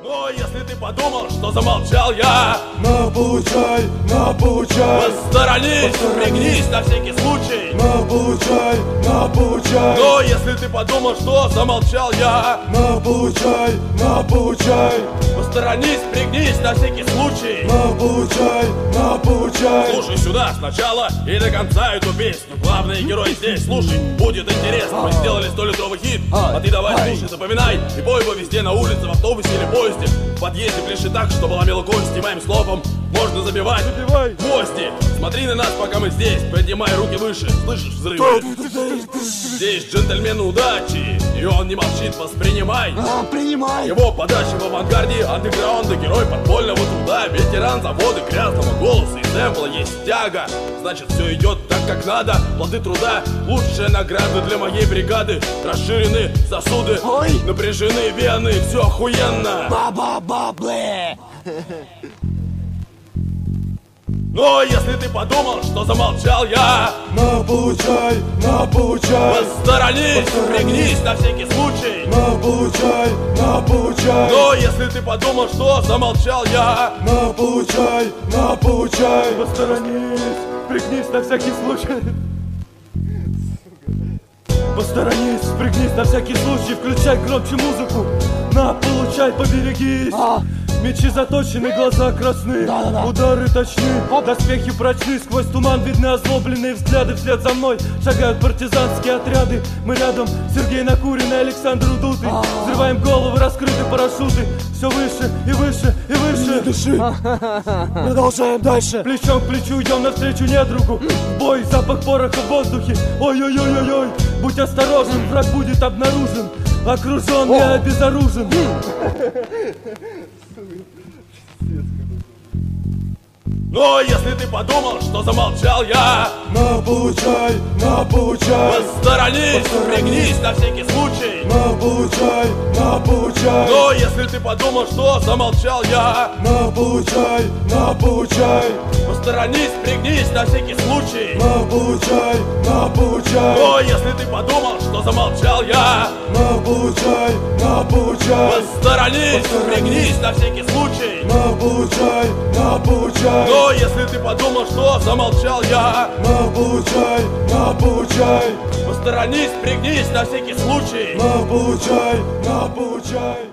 Но если ты подумал, что замолчал я, получай, посторонись, пригнись на всякий случай. получай. Но если ты подумал, что замолчал я, получай. посторонись, пригнись на всякий случай. Получай. Слушай сюда сначала и до конца эту песню. Главный герой здесь, слушай, будет интересно. Мы сделали 100-литровый хит, а ты давай слушай, запоминай и пой его везде, на улице, в автобусе или поезде. В подъезде пляши так, чтобы ломило кости. Моим словом можно забивать гвозди. Смотри на нас, пока мы здесь, поднимай руки выше. Слышишь взрывы? Здесь джентльмен удачи, и он не молчит, воспринимай. Принимай. Его подача в авангарде, андеграунда, герой подпольного труда, ветеран завода грязного голоса и сэмпла. Есть тяга, значит все идет так, как надо. Плоды труда, лучшая награда для моей бригады. Расширены сосуды, напряжены вены, все охуенно. Ба-ба-ба-бле. Но если ты подумал, что замолчал я, получай. посторонись, пригнись на всякий случай. Получай. Но если ты подумал, что замолчал я, получай. Посторонись, пригнись на всякий случай. Посторонись, пригнись на всякий случай. Включай громче музыку. Получай, поберегись. Мечи заточены, глаза красны, удары точны, доспехи прочны. Сквозь туман видны озлобленные взгляды. Вслед за мной шагают партизанские отряды. Мы рядом, Сергей Накуренный, Александр Удутый. Взрываем головы, раскрыты парашюты. Все выше и выше и выше. Дыши. Продолжаем дальше. Плечом к плечу идем навстречу недругу. В бой, запах пороха в воздухе. Ой-ой-ой-ой-ой, будь осторожен, враг будет обнаружен. Окружен, я обезоружен. но если ты подумал, что замолчал я, получай. посторонись, пригнись на всякий случай. Получай. Но если ты подумал, что замолчал я, получай. посторонись, пригнись на всякий случай. Получай. Но если ты подумал, что замолчал я, получай. посторонись, пригнись на всякий случай. Получай. Но если ты подумал, что замолчал я, получай. посторонись, пригнись на всякий случай. Получай.